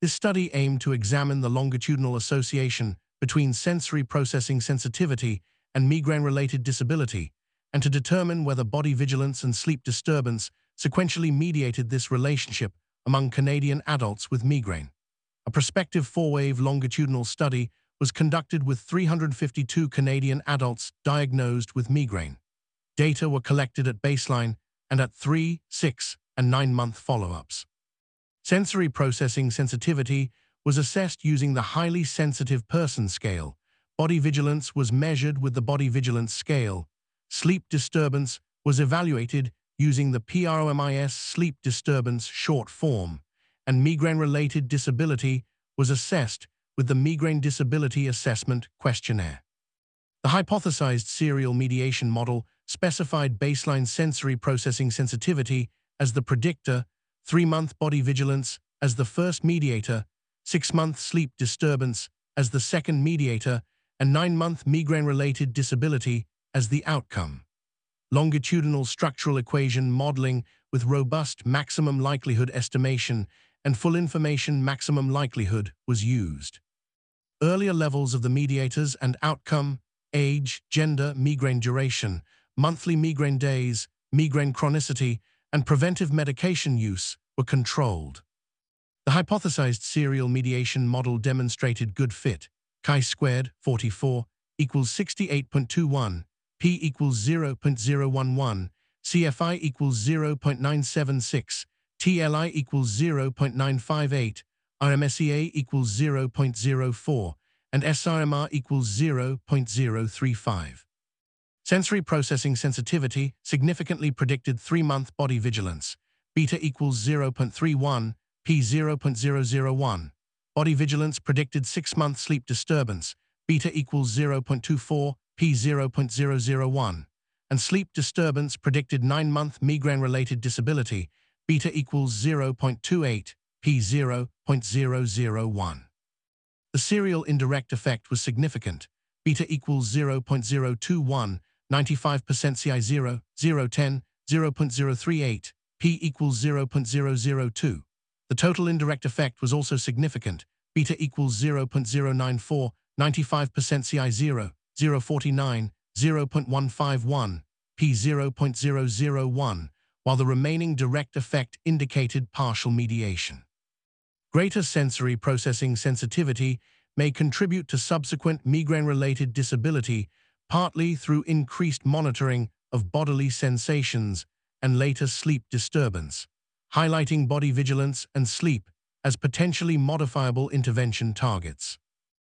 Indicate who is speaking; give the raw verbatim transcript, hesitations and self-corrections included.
Speaker 1: This study aimed to examine the longitudinal association between sensory processing sensitivity and migraine-related disability, and to determine whether body vigilance and sleep disturbance sequentially mediated this relationship among Canadian adults with migraine. A prospective four-wave longitudinal study was conducted with three hundred fifty-two Canadian adults diagnosed with migraine. Data were collected at baseline and at three, six, and nine-month follow-ups. Sensory processing sensitivity was assessed using the Highly Sensitive Person Scale. Body vigilance was measured with the Body Vigilance Scale. Sleep disturbance was evaluated using the PROMIS Sleep Disturbance Short Form, and migraine-related disability was assessed with the Migraine Disability Assessment Questionnaire. The hypothesized serial mediation model specified baseline sensory processing sensitivity as the predictor, three-month body vigilance as the first mediator, six-month sleep disturbance as the second mediator, and nine-month migraine-related disability as the outcome. Longitudinal structural equation modeling with robust maximum likelihood estimation and full information maximum likelihood was used. Earlier levels of the mediators and outcome, age, gender, migraine duration, monthly migraine days, migraine chronicity, and preventive medication use were controlled. The hypothesized serial mediation model demonstrated good fit. Chi-squared, forty-four, equals sixty-eight point two one, P equals zero point zero one one, C F I equals zero point nine seven six, T L I equals zero point nine five eight, R M S E A equals zero point zero four, and S R M R equals zero point zero three five. Sensory processing sensitivity significantly predicted three-month body vigilance. Beta equals zero point three one, P zero point zero zero one. Body vigilance predicted six-month sleep disturbance. Beta equals zero point two four, P zero point zero zero one. And sleep disturbance predicted nine-month migraine-related disability. Beta equals zero point two eight, P zero point zero zero one. The serial indirect effect was significant. Beta equals zero point zero two one, ninety-five percent C I zero, zero ten, zero point zero three eight, P equals zero point zero zero two. The total indirect effect was also significant. Beta equals zero point zero nine four, ninety-five percent C I zero, zero point four nine, zero point one five one, P zero point zero zero one, while the remaining direct effect indicated partial mediation. Greater sensory processing sensitivity may contribute to subsequent migraine-related disability, partly through increased monitoring of bodily sensations and later sleep disturbance, highlighting body vigilance and sleep as potentially modifiable intervention targets.